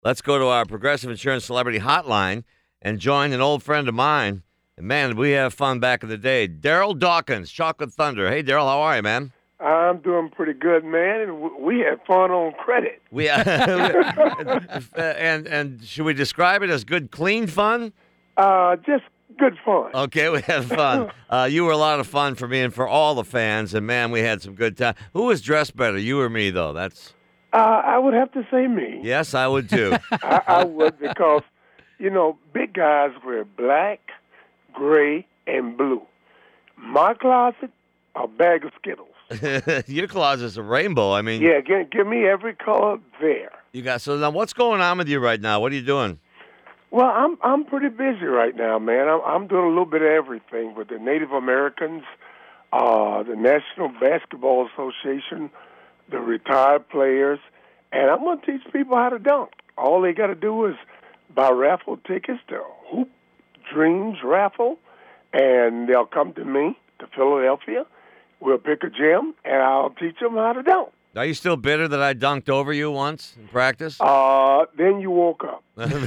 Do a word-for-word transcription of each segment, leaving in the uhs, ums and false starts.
let's go to our Progressive Insurance Celebrity Hotline and join an old friend of mine. And, man, we have fun back in the day. Daryl Dawkins, Chocolate Thunder. Hey, Daryl, how are you, man? I'm doing pretty good, man, and we had fun on credit. We uh, and and should we describe it as good, clean fun? Uh, just good fun. Okay, we had fun. Uh, you were a lot of fun for me and for all the fans, and man, we had some good time. Who was dressed better, you or me? Though that's. Uh, I would have to say me. Yes, I would too. I, I would because, you know, big guys wear black, gray, and blue. My closet, a bag of Skittles. Your closet's a rainbow. I mean, yeah, give, give me every color there. You got so now. What's going on with you right now? What are you doing? Well, I'm I'm pretty busy right now, man. I'm, I'm doing a little bit of everything with the Native Americans, uh, the National Basketball Association, the retired players, and I'm going to teach people how to dunk. All they got to do is buy raffle tickets to Hoop Dreams raffle, and they'll come to me to Philadelphia. We'll pick a gym, and I'll teach them how to dunk. Are you still bitter that I dunked over you once in practice? Uh, then you woke up.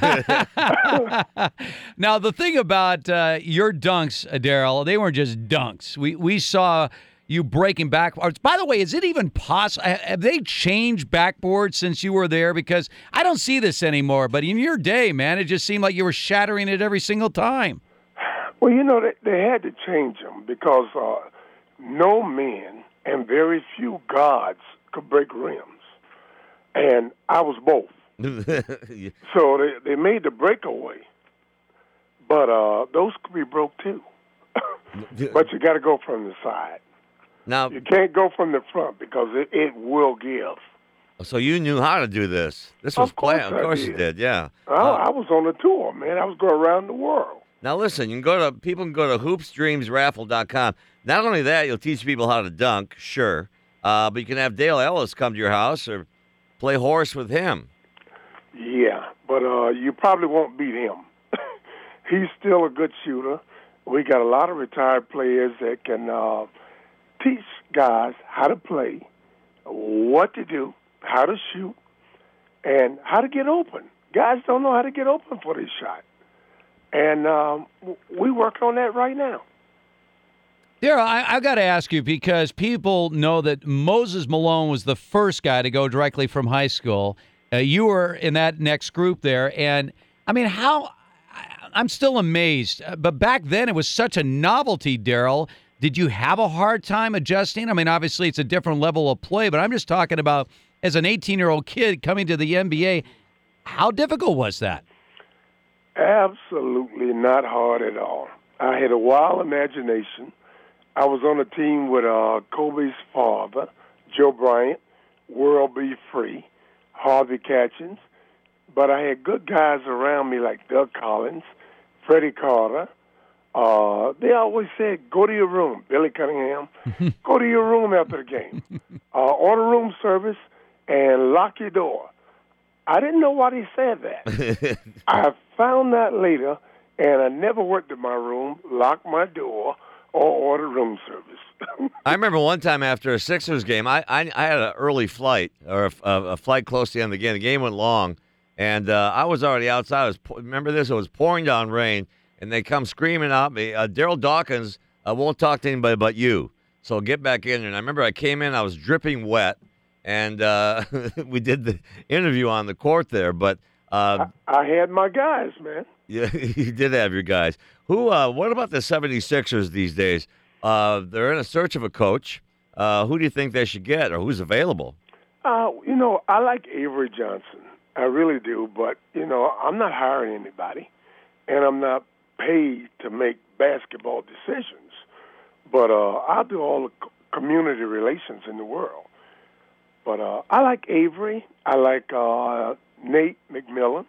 Now, the thing about uh, your dunks, uh, Daryl, they weren't just dunks. We we saw you breaking backboards. By the way, is it even possible? Have they changed backboards since you were there? Because I don't see this anymore. But in your day, man, it just seemed like you were shattering it every single time. Well, you know, they, they had to change them because uh, no men and very few gods could break rims. And I was both. Yeah. So they, they made the breakaway. But uh, those could be broke, too. But you got to go from the side. Now, you can't go from the front because it, it will give. So you knew how to do this. This was Of course planned. I Of course did. you did, yeah. I, Uh, I was on a tour, man. I was going around the world. Now listen, you can go to people can go to hoops dreams raffle dot com. Not only that, you'll teach people how to dunk, sure, uh, but you can have Dale Ellis come to your house or play horse with him. Yeah, but uh, you probably won't beat him. He's still a good shooter. We got a lot of retired players that can uh, teach guys how to play, what to do, how to shoot, and how to get open. Guys don't know how to get open for this shot. And um, we work on that right now. Daryl, I, I've got to ask you because people know that Moses Malone was the first guy to go directly from high school. Uh, you were in that next group there. And, I mean, how I, I'm still amazed. Uh, but back then it was such a novelty, Daryl. Did you have a hard time adjusting? I mean, obviously it's a different level of play, but I'm just talking about as an eighteen-year-old kid coming to the N B A, how difficult was that? Absolutely not hard at all. I had a wild imagination. I was on a team with uh, Kobe's father, Joe Bryant, World B. Free, Harvey Catchings, but I had good guys around me like Doug Collins, Freddie Carter. Uh, they always said, go to your room, Billy Cunningham. Go to your room after the game. Uh, order room service and lock your door. I didn't know why he said that. I found that later, and I never went to my room, locked my door, or ordered room service. I remember one time after a Sixers game, I I, I had an early flight, or a, a flight close to the end of the game. The game went long, and uh, I was already outside. I was, remember this? It was pouring down rain, and they come screaming at me, uh, Daryl Dawkins uh, won't talk to anybody but you, so get back in there. And I remember I came in, I was dripping wet, and uh, we did the interview on the court there, but... Uh, I, I had my guys, man. Yeah, you did have your guys. Who? Uh, what about the seventy-sixers these days? Uh, they're in a search of a coach. Uh, who do you think they should get, or who's available? Uh, you know, I like Avery Johnson. I really do, but, you know, I'm not hiring anybody, and I'm not paid to make basketball decisions. But uh, I'll do all the community relations in the world. But uh, I like Avery. I like uh, Nate McMillan.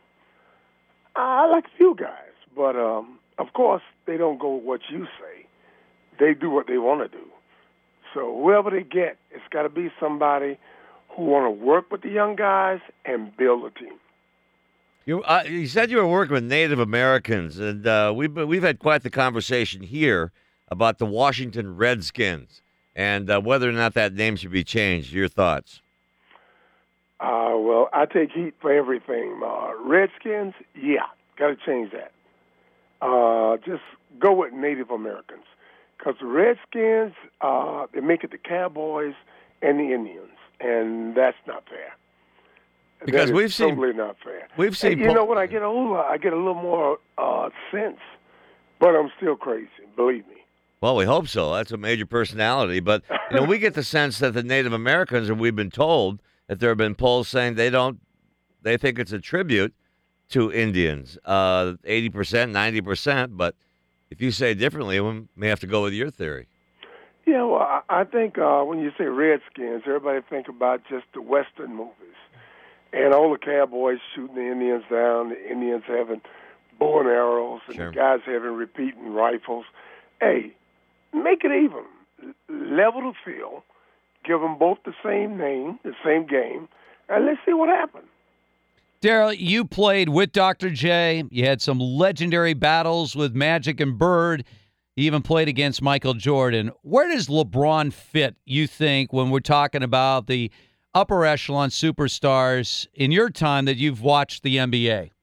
I like a few guys, but um, of course they don't go what you say. They do what they want to do. So whoever they get, it's got to be somebody who want to work with the young guys and build a team. You, uh, you said you were working with Native Americans, and uh, we've we've had quite the conversation here about the Washington Redskins and uh, whether or not that name should be changed. Your thoughts? Uh, well, I take heat for everything. Uh, Redskins, yeah, got to change that. Uh, just go with Native Americans. Because the Redskins, uh, they make it the Cowboys and the Indians, and that's not fair. Because that we've is seen totally not fair. We've seen And, you po- know, when I get older, I get a little more uh, sense, but I'm still crazy. Believe me. Well, we hope so. That's a major personality. But, you know, we get the sense that the Native Americans, and we've been told that there have been polls saying they don't, they think it's a tribute to Indians, uh, eighty percent, ninety percent. But if you say differently, we may have to go with your theory. Yeah, well, I, I think uh, when you say Redskins, everybody think about just the Western movies. And all the cowboys shooting the Indians down, the Indians having bow and arrows, and Sure. the guys having repeating rifles. Hey, make it even. Level the field. Give them both the same name, the same game, and let's see what happens. Daryl, you played with Doctor J. You had some legendary battles with Magic and Bird. You even played against Michael Jordan. Where does LeBron fit, you think, when we're talking about the upper echelon superstars in your time that you've watched the N B A?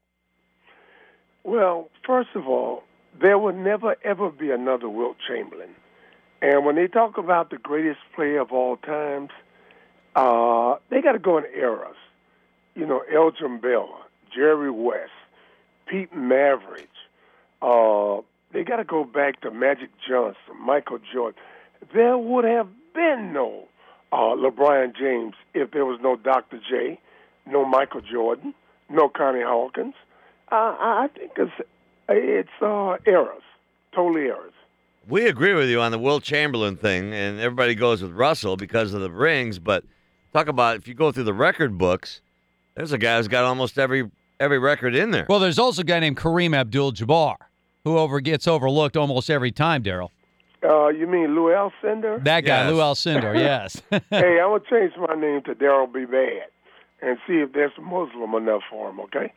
Well, first of all, there will never, ever be another Wilt Chamberlain. And when they talk about the greatest player of all times, uh, they got to go in eras. You know, Elgin Baylor, Jerry West, Pete Maravich. Uh, they got to go back to Magic Johnson, Michael Jordan. There would have been no uh, LeBron James if there was no Doctor J, no Michael Jordan, no Connie Hawkins. Uh, I think it's it's uh, eras, totally eras. We agree with you on the Wilt Chamberlain thing, and everybody goes with Russell because of the rings. But talk about if you go through the record books, there's a guy who's got almost every every record in there. Well, there's also a guy named Kareem Abdul-Jabbar who over gets overlooked almost every time, Daryl. Uh, you mean Lou Alcindor? That guy, Yes. Lou Alcindor, yes. Hey, I'm going to change my name to Daryl B. Bad and see if there's Muslim enough for him, okay?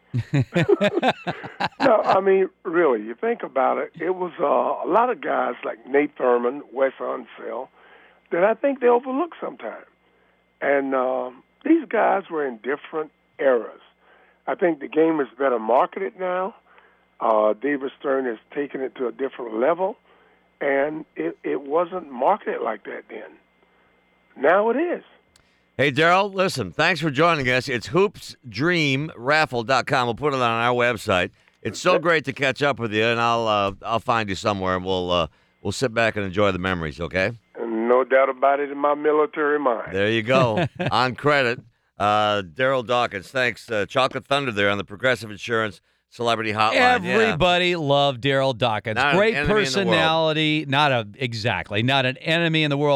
No, I mean, really, you think about it, it was uh, a lot of guys like Nate Thurman, Wes Unseld, that I think they overlook sometimes. And um, these guys were in different eras. I think the game is better marketed now. Uh, David Stern has taken it to a different level, and it, it wasn't marketed like that then. Now it is. Hey, Daryl, listen, thanks for joining us. It's hoops dream raffle dot com. We'll put it on our website. It's so great to catch up with you, and I'll uh, I'll find you somewhere, and we'll uh, we'll sit back and enjoy the memories, okay? And no doubt about it in my military mind. There you go. On credit, uh, Daryl Dawkins. Thanks. Uh, Chocolate Thunder there on the Progressive Insurance Celebrity Hotline. Yeah. Everybody loved Daryl Dawkins. Not an Great enemy in the world. personality. Not a exactly, not an enemy in the world.